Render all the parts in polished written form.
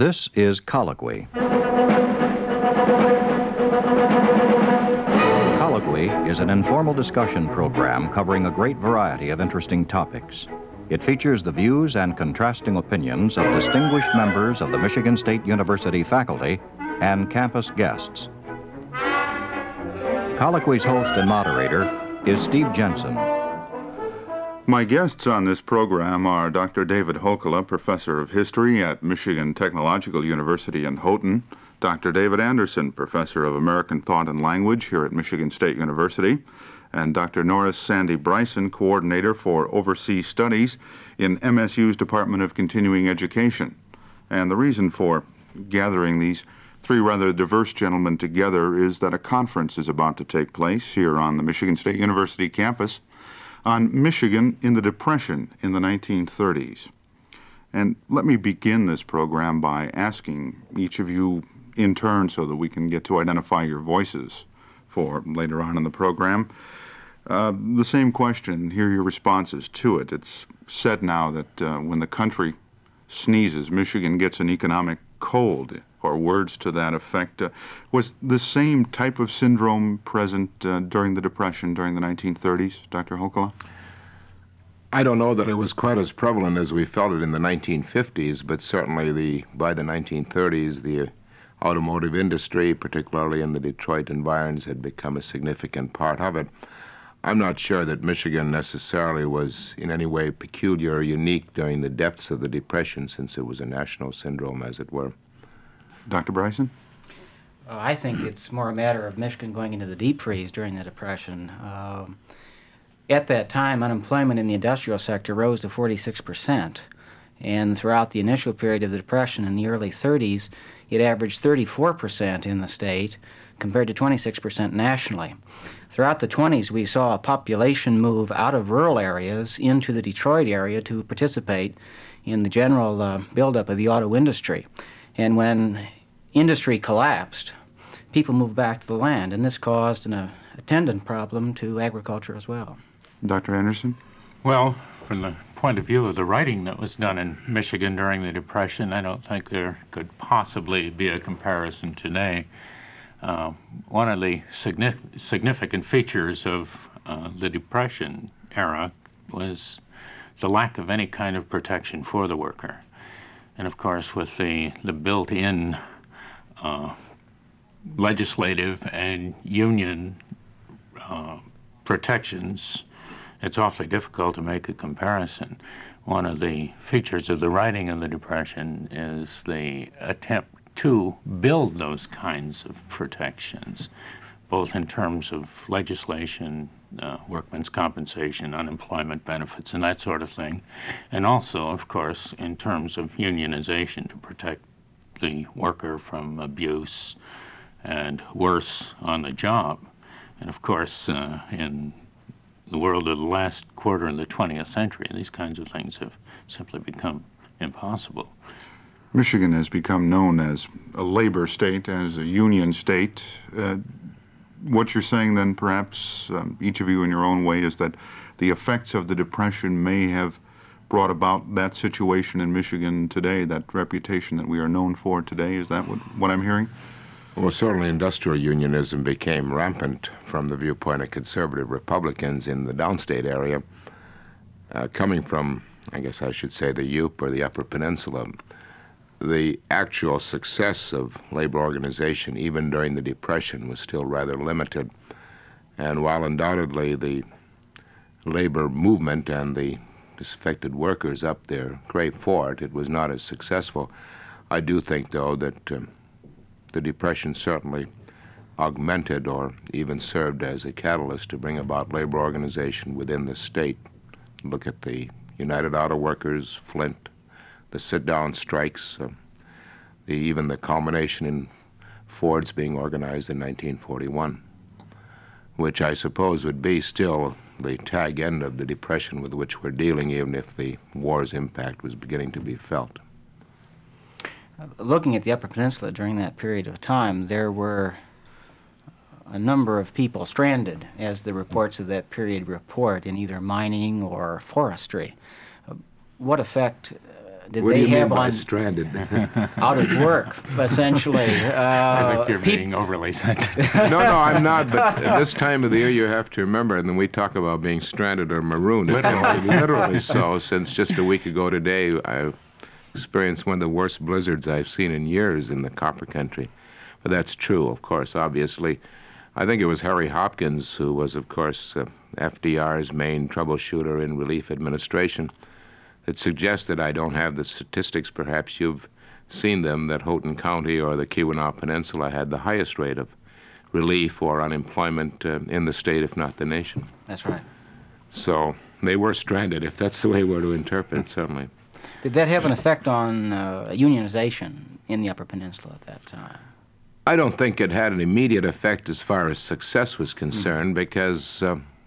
This is Colloquy. Colloquy is an informal discussion program covering a great variety of interesting topics. It features the views and contrasting opinions of distinguished members of the Michigan State University faculty and campus guests. Colloquy's host and moderator is Steve Jensen. My guests on this program are Dr. David Hoekela, Professor of History at Michigan Technological University in Houghton, Dr. David Anderson, Professor of American Thought and Language here at Michigan State University, and Dr. Norris Sandy Bryson, Coordinator for Overseas Studies in MSU's Department of Continuing Education. And the reason for gathering these three rather diverse gentlemen together is that a conference is about to take place here on the Michigan State University campus on Michigan in the Depression in the 1930s. And let me begin this program by asking each of you in turn so that we can get to identify your voices for later on in the program. The same question, hear your responses to it. It's said now that when the country sneezes, Michigan gets an economic cold, or words to that effect. Was the same type of syndrome present during the Depression, during the 1930s, Dr. Hoekela? I don't know that it was quite as prevalent as we felt it in the 1950s, but certainly by the 1930s, the automotive industry, particularly in the Detroit environs, had become a significant part of it. I'm not sure that Michigan necessarily was in any way peculiar or unique during the depths of the Depression, since it was a national syndrome, as it were. Dr. Bryson? I think it's more a matter of Michigan going into the deep freeze during the Depression. At that time, unemployment in the industrial sector rose to 46%, and throughout the initial period of the Depression in the early 30s, it averaged 34% in the state compared to 26% nationally. Throughout the 20s, we saw a population move out of rural areas into the Detroit area to participate in the general buildup of the auto industry. And when industry collapsed, people moved back to the land, and this caused an attendant problem to agriculture as well. Dr. Anderson? Well, from the point of view of the writing that was done in Michigan during the Depression, I don't think there could possibly be a comparison today. One of the significant features of the Depression era was the lack of any kind of protection for the worker. And of course, with the built-in legislative and union protections, it's awfully difficult to make a comparison. One of the features of the writing of the Depression is the attempt to build those kinds of protections, both in terms of legislation, workmen's compensation, unemployment benefits, and that sort of thing, and also, of course, in terms of unionization to protect the worker from abuse and worse on the job. And of course, in the world of the last quarter of the 20th century, these kinds of things have simply become impossible. Michigan has become known as a labor state, as a union state. What you're saying then, perhaps, each of you in your own way, is that the effects of the Depression may have brought about that situation in Michigan today, that reputation that we are known for today. Is that what I'm hearing? Well, certainly industrial unionism became rampant from the viewpoint of conservative Republicans in the downstate area. Coming from, I guess I should say, the UP or the Upper Peninsula, the actual success of labor organization, even during the Depression, was still rather limited. And while undoubtedly the labor movement and the disaffected workers upped their cry for it, it was not as successful. I do think, though, that the Depression certainly augmented or even served as a catalyst to bring about labor organization within the state. Look at the United Auto Workers, Flint, the sit-down strikes, even the culmination in Ford's being organized in 1941, which I suppose would be still the tag end of the Depression with which we're dealing, even if the war's impact was beginning to be felt. Looking at the Upper Peninsula during that period of time, there were a number of people stranded, as the reports of that period report, in either mining or forestry. what effect did What do they you mean have by on stranded? out of work, essentially? I think you're being overly sensitive. No, I'm not. But at this time of the year, you have to remember, and then we talk about being stranded or marooned. Literally so. Since just a week ago today, I've experienced one of the worst blizzards I've seen in years in the Copper Country. But that's true, of course, obviously. I think it was Harry Hopkins who was, of course, FDR's main troubleshooter in relief administration that suggested, I don't have the statistics, perhaps you've seen them, that Houghton County or the Keweenaw Peninsula had the highest rate of relief or unemployment in the state, if not the nation. That's right. So they were stranded, if that's the way we're to interpret, certainly. Did that have an effect on unionization in the Upper Peninsula at that time? I don't think it had an immediate effect as far as success was concerned, because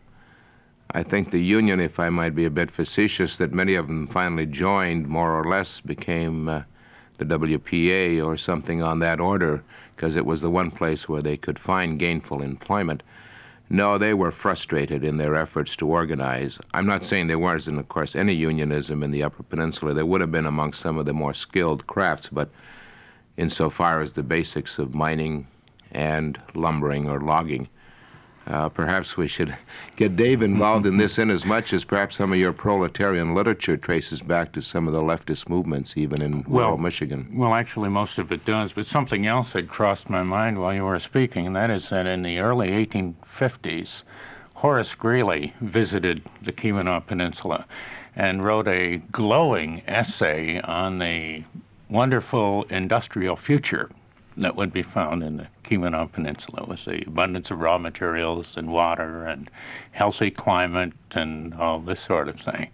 I think the union, if I might be a bit facetious, that many of them finally joined, more or less became the WPA or something on that order, because it was the one place where they could find gainful employment. No, they were frustrated in their efforts to organize. I'm not saying there wasn't, of course, any unionism in the Upper Peninsula. There would have been among some of the more skilled crafts, but insofar as the basics of mining and lumbering or logging, perhaps we should get Dave involved in this, in as much as perhaps some of your proletarian literature traces back to some of the leftist movements, even in rural Michigan. Well, actually, most of it does, but something else had crossed my mind while you were speaking, and that is that in the early 1850s, Horace Greeley visited the Keweenaw Peninsula and wrote a glowing essay on the wonderful industrial future that would be found in the Keweenaw Peninsula, with the abundance of raw materials and water and healthy climate and all this sort of thing.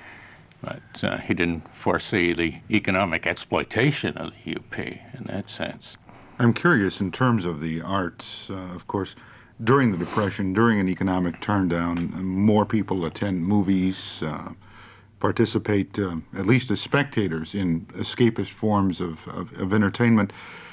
But he didn't foresee the economic exploitation of the UP in that sense. I'm curious in terms of the arts, of course, during the Depression, during an economic turndown, more people attend movies, participate, at least as spectators, in escapist forms of entertainment.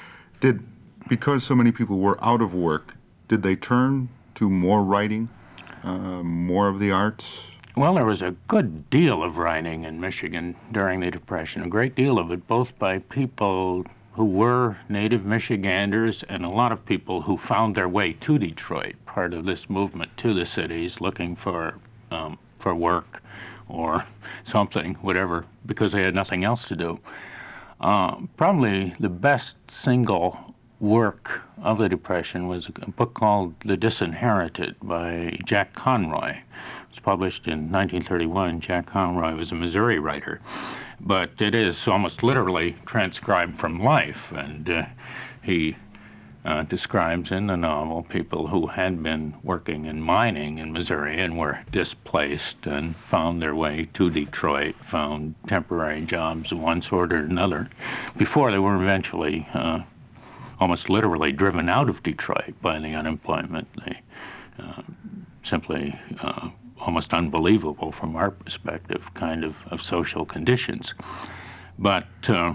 Because so many people were out of work, did they turn to more writing, more of the arts? Well, there was a good deal of writing in Michigan during the Depression, a great deal of it, both by people who were native Michiganders and a lot of people who found their way to Detroit, part of this movement to the cities, looking for work or something, whatever, because they had nothing else to do. Probably the best single work of the Depression was a book called The Disinherited by Jack Conroy. It was published in 1931. Jack Conroy was a Missouri writer, but it is almost literally transcribed from life, and he describes in the novel people who had been working in mining in Missouri and were displaced and found their way to Detroit, found temporary jobs of one sort or another, before they were eventually almost literally driven out of Detroit by the unemployment. They simply almost unbelievable from our perspective kind of social conditions. But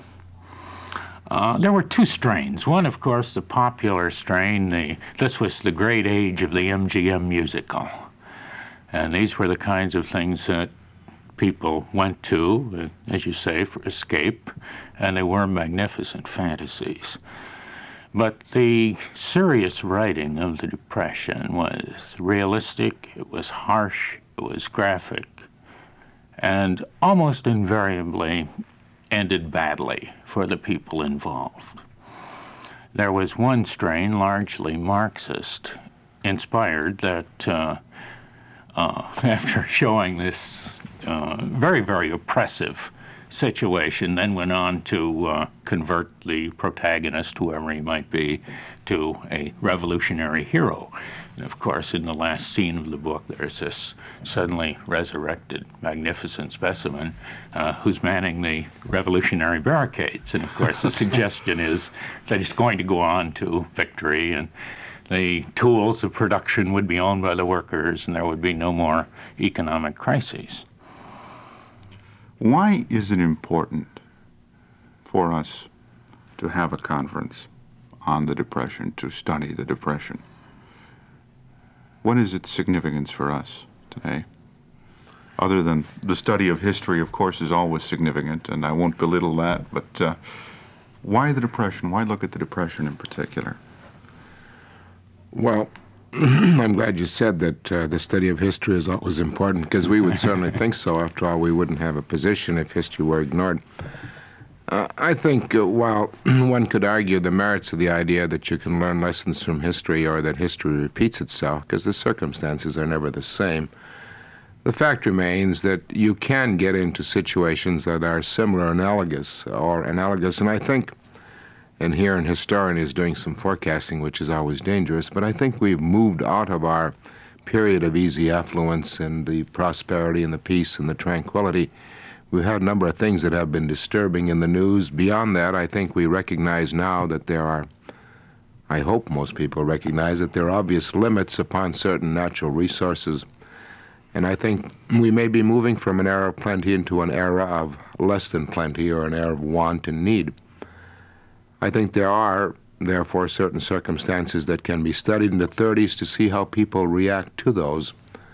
there were two strains. One, of course, the popular strain. This was the great age of the MGM musical. And these were the kinds of things that people went to, as you say, for escape, and they were magnificent fantasies. But the serious writing of the Depression was realistic, it was harsh, it was graphic, and almost invariably ended badly for the people involved. There was one strain, largely Marxist, inspired, that after showing this very, very oppressive situation, then went on to convert the protagonist, whoever he might be, to a revolutionary hero. And of course, in the last scene of the book, there's this suddenly resurrected, magnificent specimen who's manning the revolutionary barricades. And of course, the suggestion is that he's going to go on to victory, and the tools of production would be owned by the workers, and there would be no more economic crises. Why is it important for us to have a conference on the Depression, to study the Depression? What is its significance for us today? other than the study of history, of course, is always significant, and I won't belittle that, but why the Depression? Why look at the Depression in particular? Well, I'm glad you said that the study of history is always important, because we would certainly think so. After all, we wouldn't have a position if history were ignored. I think while one could argue the merits of the idea that you can learn lessons from history or that history repeats itself, because the circumstances are never the same, the fact remains that you can get into situations that are similar, analogous, and I think, and here an historian is doing some forecasting, which is always dangerous, but I think we've moved out of our period of easy affluence and the prosperity and the peace and the tranquility. We've had a number of things that have been disturbing in the news. Beyond that, I think we recognize now that there are, I hope most people recognize that there are obvious limits upon certain natural resources. And I think we may be moving from an era of plenty into an era of less than plenty, or an era of want and need. I think there are, therefore, certain circumstances that can be studied in the 30s to see how people react to those.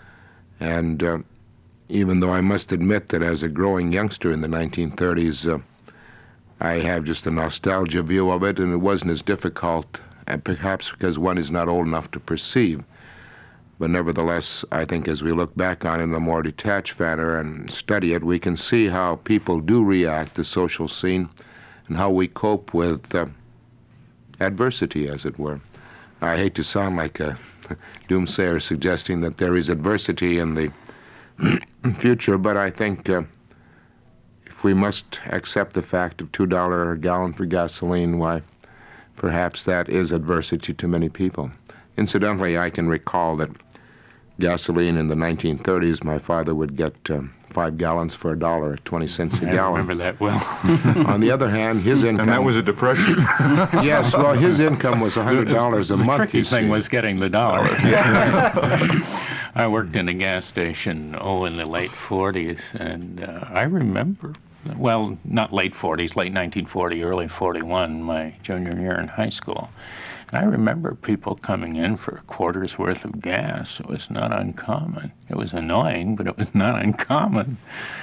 And even though I must admit that as a growing youngster in the 1930s, I have just a nostalgia view of it, and it wasn't as difficult, perhaps because one is not old enough to perceive. But nevertheless, I think as we look back on it in a more detached manner and study it, we can see how people do react to the social scene and how we cope with adversity, as it were. I hate to sound like a doomsayer suggesting that there is adversity in the future, but I think if we must accept the fact of $2 a gallon for gasoline, why, perhaps that is adversity to many people. Incidentally, I can recall that gasoline in the 1930s, my father would get 5 gallons for $1 at 20 cents a gallon. I remember that well. On the other hand, his income... And that was a depression. Yes, well, his income was $100 a month. The tricky you thing see. was getting the dollar. I worked in a gas station, in the late 40s, and I remember, well, not late 40s, late 1940, early 41, my junior year in high school. And I remember people coming in for a quarter's worth of gas. It was not uncommon. It was annoying, but it was not uncommon.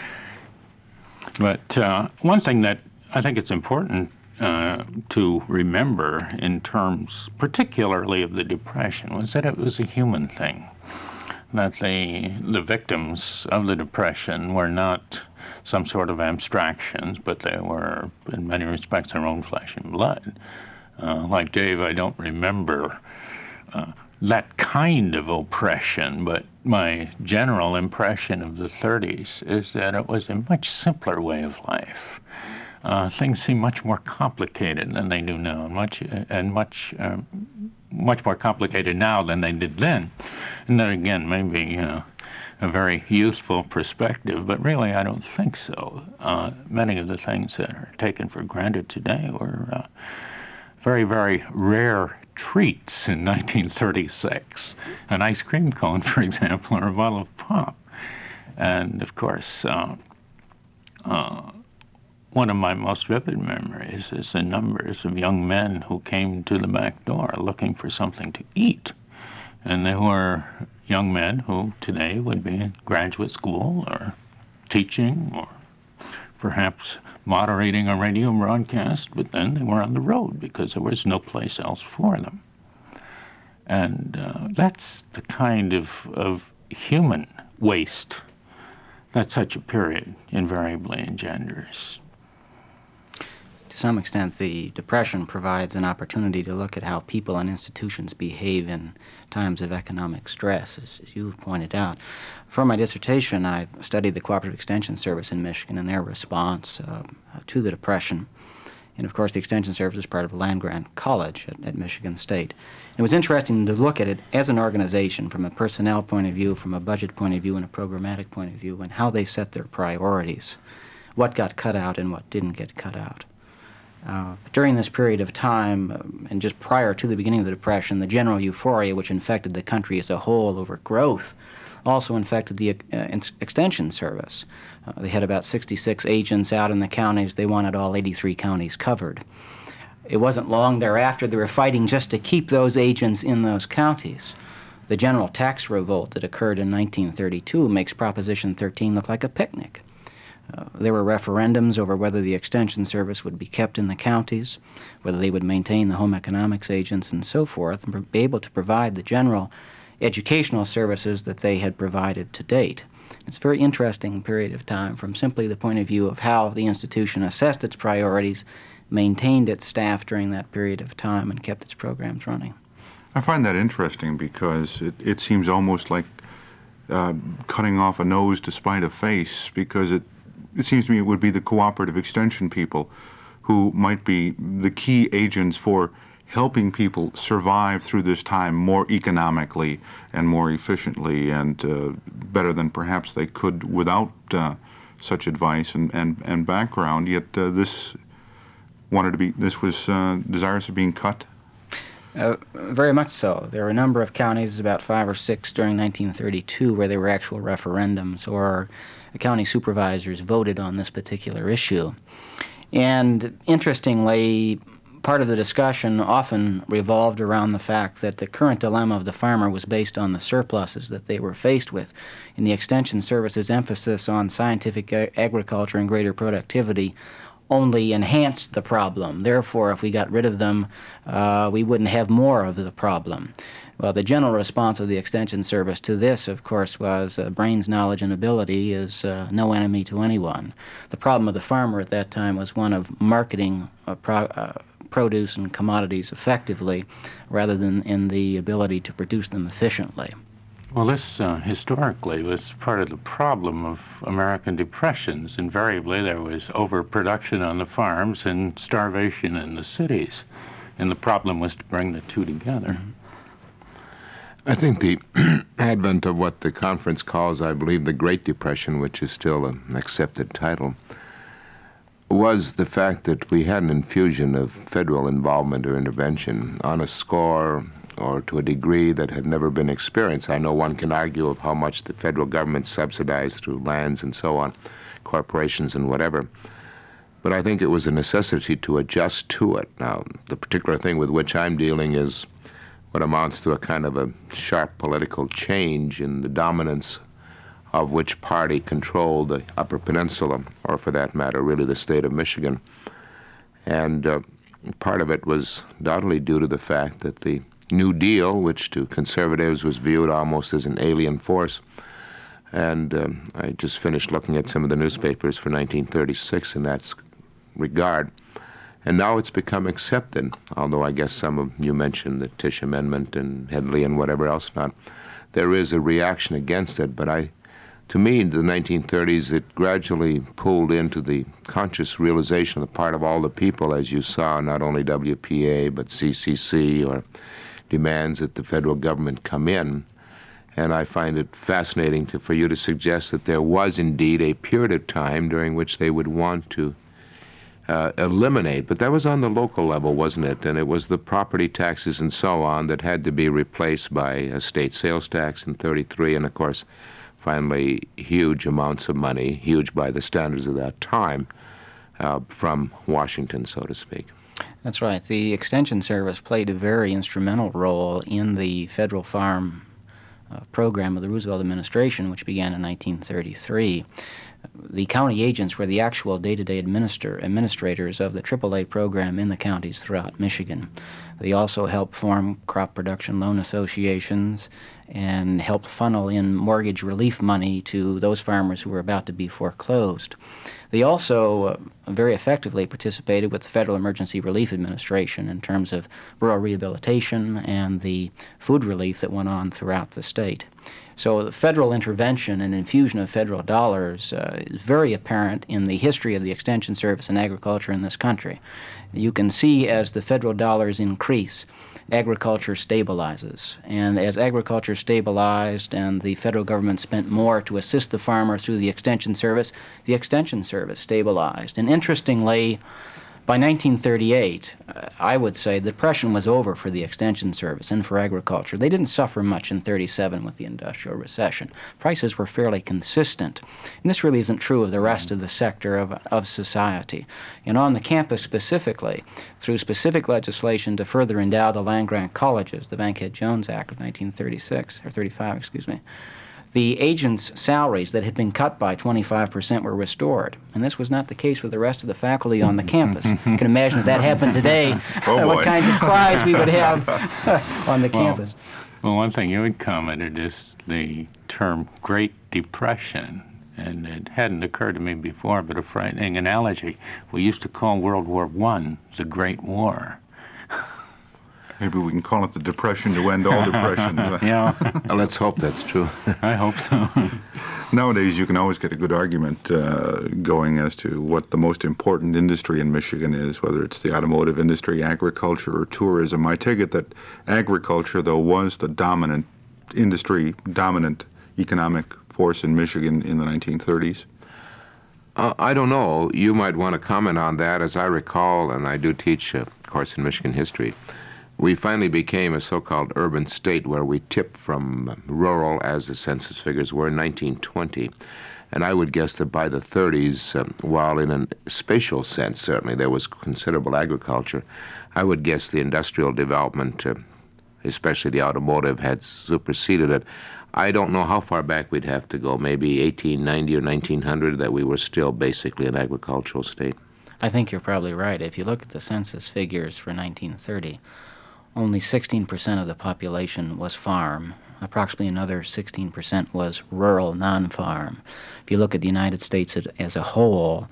But one thing that I think it's important to remember in terms particularly of the Depression was that it was a human thing, that the victims of the Depression were not some sort of abstractions, but they were, in many respects, their own flesh and blood. Like Dave, I don't remember that kind of oppression, but my general impression of the 30s is that it was a much simpler way of life. Things seem much more complicated than they do now, much more complicated now than they did then. And that, again, may be a very useful perspective, but really I don't think so. Many of the things that are taken for granted today were very, very rare treats in 1936. An ice cream cone, for example, or a bottle of pop. And, of course, one of my most vivid memories is the numbers of young men who came to the back door looking for something to eat. And they were young men who today would be in graduate school or teaching or perhaps moderating a radio broadcast, but then they were on the road because there was no place else for them. And that's the kind of human waste that such a period invariably engenders. To some extent, the Depression provides an opportunity to look at how people and institutions behave in times of economic stress, as you've pointed out. For my dissertation, I studied the Cooperative Extension Service in Michigan and their response to the Depression. And, of course, the Extension Service is part of land-grant college at Michigan State. It was interesting to look at it as an organization from a personnel point of view, from a budget point of view, and a programmatic point of view, and how they set their priorities, what got cut out and what didn't get cut out. During this period of time, and just prior to the beginning of the Depression, the general euphoria which infected the country as a whole over growth also infected the Extension Service. They had about 66 agents out in the counties. They wanted all 83 counties covered. It wasn't long thereafter they were fighting just to keep those agents in those counties. The general tax revolt that occurred in 1932 makes Proposition 13 look like a picnic. There were referendums over whether the Extension Service would be kept in the counties, whether they would maintain the home economics agents and so forth, and be able to provide the general educational services that they had provided to date. It's a very interesting period of time from simply the point of view of how the institution assessed its priorities, maintained its staff during that period of time, and kept its programs running. I find that interesting because it seems almost like cutting off a nose to spite a face, because it seems to me it would be the cooperative extension people who might be the key agents for helping people survive through this time more economically and more efficiently and better than perhaps they could without such advice and background. Yet this was desirous of being cut. Very much so. There were a number of counties, about 5 or 6 during 1932, where there were actual referendums or county supervisors voted on this particular issue. And interestingly, part of the discussion often revolved around the fact that the current dilemma of the farmer was based on the surpluses that they were faced with. And the Extension Service's emphasis on scientific agriculture and greater productivity only enhanced the problem. Therefore, if we got rid of them, we wouldn't have more of the problem. Well, the general response of the Extension Service to this, of course, was brains, knowledge, and ability is no enemy to anyone. The problem of the farmer at that time was one of marketing produce and commodities effectively rather than in the ability to produce them efficiently. Well, this historically was part of the problem of American depressions. Invariably, there was overproduction on the farms and starvation in the cities, and the problem was to bring the two together. I think the advent of what the conference calls, I believe, the Great Depression, which is still an accepted title, was the fact that we had an infusion of federal involvement or intervention on a score or to a degree that had never been experienced. I know one can argue of how much the federal government subsidized through lands and so on, corporations and whatever, but I think it was a necessity to adjust to it. Now, the particular thing with which I'm dealing is what amounts to a kind of a sharp political change in the dominance of which party controlled the Upper Peninsula, or for that matter, really the state of Michigan. And part of it was undoubtedly due to the fact that the New Deal, which to conservatives was viewed almost as an alien force, and I just finished looking at some of the newspapers for 1936 in that regard, and now it's become accepted, although I guess some of you mentioned the Tisch Amendment and Headley and whatever else not. There is a reaction against it, but to me, in the 1930s, it gradually pulled into the conscious realization on the part of all the people, as you saw, not only WPA, but CCC, or demands that the federal government come in. And I find it fascinating for you to suggest that there was indeed a period of time during which they would want to eliminate, but that was on the local level, wasn't it? And it was the property taxes and so on that had to be replaced by a state sales tax in 33, and of course, finally, huge amounts of money, huge by the standards of that time, from Washington, so to speak. That's right. The Extension Service played a very instrumental role in the federal farm program of the Roosevelt administration, which began in 1933. The county agents were the actual day-to-day administrators of the AAA program in the counties throughout Michigan. They also helped form crop production loan associations and helped funnel in mortgage relief money to those farmers who were about to be foreclosed. They also very effectively participated with the Federal Emergency Relief Administration in terms of rural rehabilitation and the food relief that went on throughout the state. So the federal intervention and infusion of federal dollars is very apparent in the history of the Extension Service and agriculture in this country. You can see as the federal dollars increase, agriculture stabilizes. And as agriculture stabilized and the federal government spent more to assist the farmer through the Extension Service stabilized. And interestingly, by 1938, I would say the Depression was over for the Extension Service and for agriculture. They didn't suffer much in 37 with the industrial recession. Prices were fairly consistent. And this really isn't true of the rest of the sector of society. And on the campus specifically, through specific legislation to further endow the land-grant colleges, the Bankhead-Jones Act of 1936, or 35, excuse me, the agents' salaries that had been cut by 25% were restored. And this was not the case with the rest of the faculty on the campus. You can imagine if that happened today, what kinds of cries we would have on the campus. Well, one thing you had commented is the term Great Depression. And it hadn't occurred to me before, but a frightening analogy. We used to call World War I the Great War. Maybe we can call it the Depression to end all depressions. Yeah, Let's hope that's true. I hope so. Nowadays, you can always get a good argument going as to what the most important industry in Michigan is, whether it's the automotive industry, agriculture, or tourism. I take it that agriculture, though, was the dominant industry, dominant economic force in Michigan in the 1930s. I don't know. You might want to comment on that. As I recall, and I do teach a course in Michigan history, we finally became a so-called urban state where we tipped from rural, as the census figures were, in 1920. And I would guess that by the 30s, while in a spatial sense, certainly, there was considerable agriculture, I would guess the industrial development, especially the automotive, had superseded it. I don't know how far back we'd have to go, maybe 1890 or 1900, that we were still basically an agricultural state. I think you're probably right. If you look at the census figures for 1930, only 16% of the population was farm. Approximately another 16% was rural, non-farm. If you look at the United States as a whole,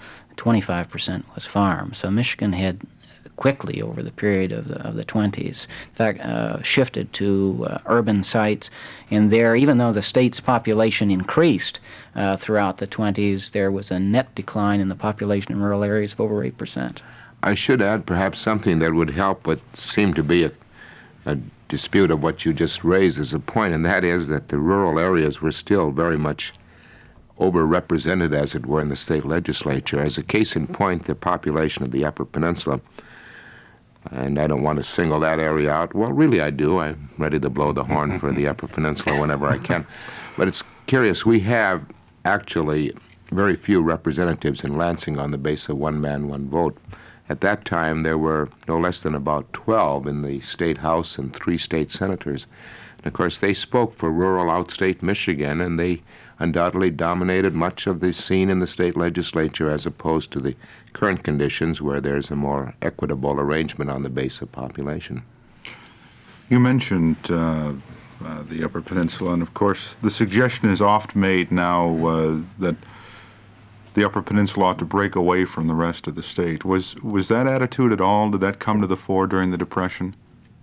25% was farm. So Michigan had quickly over the period of the 20s, in fact, shifted to urban sites. And there, even though the state's population increased throughout the 20s, there was a net decline in the population in rural areas of over 8%. I should add perhaps something that would help what seemed to be a dispute of what you just raised as a point, and that is that the rural areas were still very much overrepresented, as it were, in the state legislature. As a case in point, the population of the Upper Peninsula, and I don't want to single that area out. Well, really I do. I'm ready to blow the horn for the Upper Peninsula whenever I can. But it's curious. We have actually very few representatives in Lansing on the basis of one man, one vote. At that time, there were no less than about 12 in the state house and 3 state senators. And of course, they spoke for rural outstate Michigan, and they undoubtedly dominated much of the scene in the state legislature as opposed to the current conditions where there's a more equitable arrangement on the base of population. You mentioned the Upper Peninsula, and of course, the suggestion is oft made now that the Upper Peninsula ought to break away from the rest of the state. Was that attitude at all? Did that come to the fore during the Depression?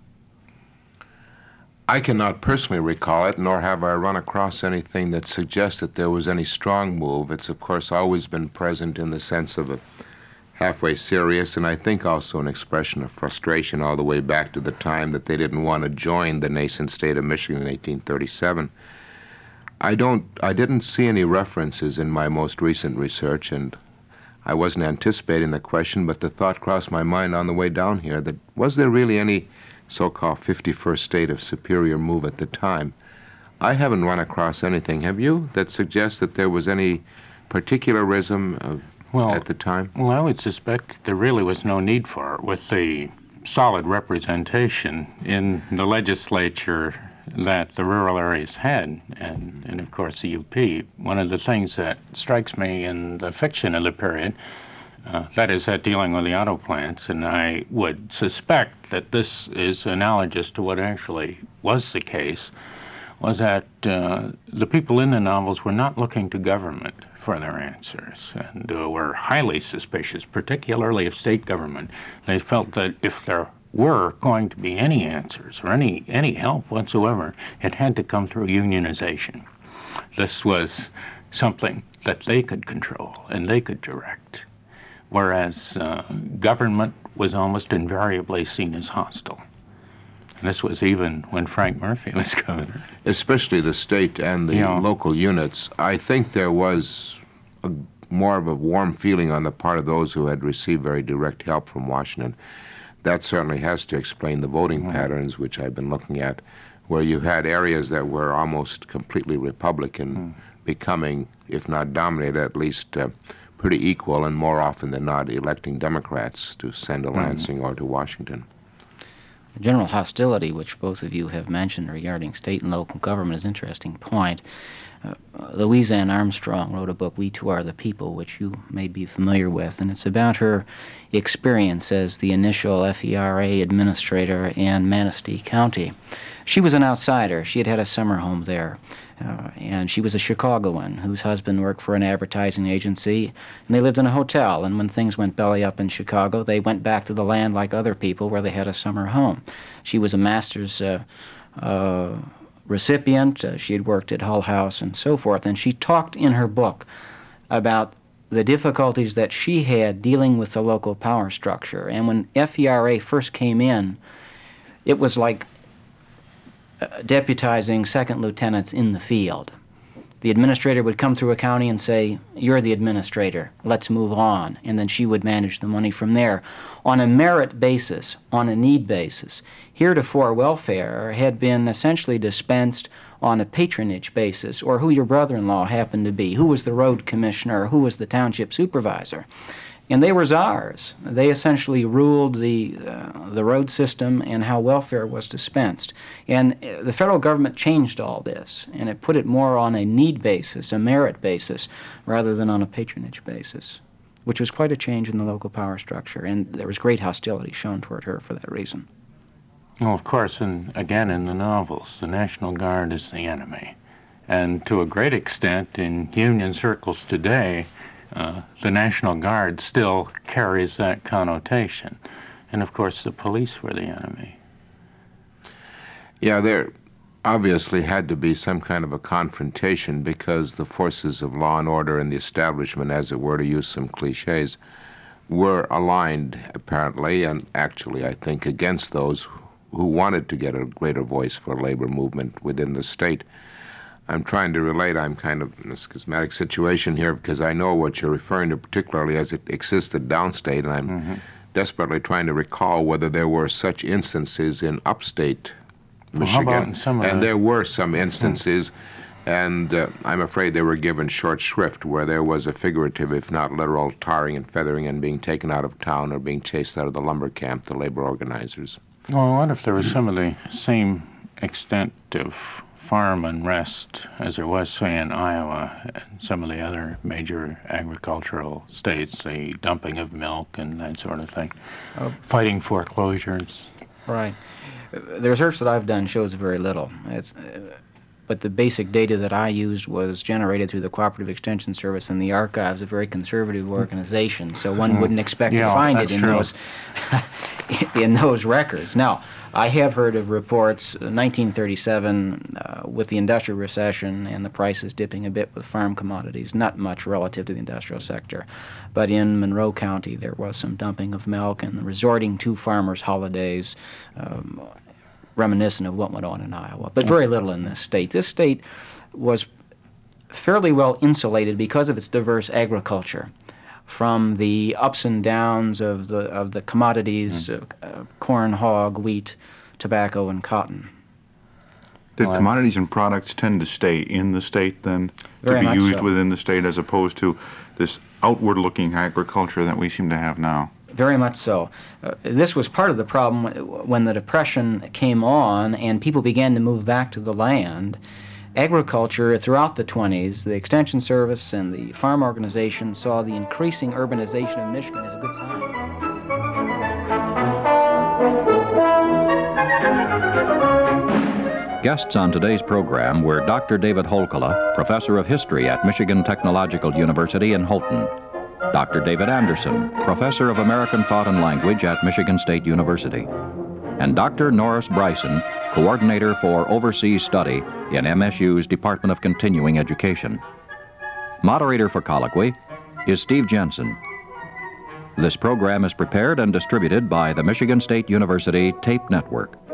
I cannot personally recall it, nor have I run across anything that suggests that there was any strong move. It's, of course, always been present in the sense of a halfway serious, and I think also an expression of frustration all the way back to the time that they didn't want to join the nascent state of Michigan in 1837. I didn't see any references in my most recent research, and I wasn't anticipating the question, but the thought crossed my mind on the way down here that was there really any so-called 51st state of superior move at the time? I haven't run across anything, have you, that suggests that there was any particularism at the time? Well, I would suspect there really was no need for it with the solid representation in the legislature that the rural areas had, and of course the UP. One of the things that strikes me in the fiction of the period, that is that dealing with the auto plants, and I would suspect that this is analogous to what actually was the case, was that the people in the novels were not looking to government for their answers, and were highly suspicious, particularly of state government. They felt that if there were going to be any answers or any help whatsoever, it had to come through unionization. This was something that they could control and they could direct, whereas government was almost invariably seen as hostile. And this was even when Frank Murphy was governor. Especially the state and the local units. I think there was more of a warm feeling on the part of those who had received very direct help from Washington. that certainly has to explain the voting patterns, which I've been looking at, where you had areas that were almost completely Republican becoming, if not dominated, at least pretty equal, and more often than not electing Democrats to send to Lansing or to Washington. The general hostility, which both of you have mentioned regarding state and local government, is an interesting point. Louise Ann Armstrong wrote a book, We Too Are the People, which you may be familiar with, and it's about her experience as the initial FERA administrator in Manistee County. She was an outsider. She had had a summer home there, and she was a Chicagoan whose husband worked for an advertising agency, and they lived in a hotel, and when things went belly up in Chicago, they went back to the land like other people where they had a summer home. She was a master's recipient. She had worked at Hull House and so forth, and she talked in her book about the difficulties that she had dealing with the local power structure. And when FERA first came in, it was like deputizing second lieutenants in the field. The administrator would come through a county and say, "You're the administrator, let's move on," and then she would manage the money from there on a merit basis, on a need basis. Heretofore, welfare had been essentially dispensed on a patronage basis, or who your brother-in-law happened to be, who was the road commissioner, who was the township supervisor. And they were czars. They essentially ruled the road system and how welfare was dispensed. And the federal government changed all this, and it put it more on a need basis, a merit basis, rather than on a patronage basis, which was quite a change in the local power structure, and there was great hostility shown toward her for that reason. Well, of course, and again in the novels, the National Guard is the enemy. And to a great extent, in Union circles today, the National Guard still carries that connotation. And of course, the police were the enemy. Yeah, there obviously had to be some kind of a confrontation because the forces of law and order and the establishment, as it were, to use some cliches, were aligned, apparently, and actually, I think, against those who wanted to get a greater voice for labor movement within the state. I'm trying to relate. I'm kind of in a schismatic situation here because I know what you're referring to, particularly as it existed downstate, and I'm desperately trying to recall whether there were such instances in upstate Michigan. Well, how about in some and there were some instances, and I'm afraid they were given short shrift, where there was a figurative, if not literal, tarring and feathering and being taken out of town or being chased out of the lumber camp, the labor organizers. Well, what if there was some of the same extent of farm unrest as there was, say, in Iowa and some of the other major agricultural states, the dumping of milk and that sort of thing, fighting foreclosures? Right. The research that I've done shows very little. But the basic data that I used was generated through the Cooperative Extension Service and the Archives, a very conservative organization, so one wouldn't expect to find it in those records. Now, I have heard of reports, 1937, with the industrial recession and the prices dipping a bit with farm commodities, not much relative to the industrial sector. But in Monroe County, there was some dumping of milk and resorting to farmers' holidays, reminiscent of what went on in Iowa, but very little in this state. This state was fairly well insulated because of its diverse agriculture from the ups and downs of the commodities, corn, hog, wheat, tobacco, and cotton. Did commodities and products tend to stay in the state then, Very to be much used so. within the state, as opposed to this outward-looking agriculture that we seem to have now? Very much so. This was part of the problem when the Depression came on and people began to move back to the land. Agriculture throughout the 20s, the Extension Service and the farm organization saw the increasing urbanization of Michigan as a good sign. Guests on today's program were Dr. David Holkala, Professor of History at Michigan Technological University in Houghton; Dr. David Anderson, Professor of American Thought and Language at Michigan State University; and Dr. Norris Bryson, Coordinator for Overseas Study in MSU's Department of Continuing Education. Moderator for Colloquy is Steve Jensen. This program is prepared and distributed by the Michigan State University Tape Network.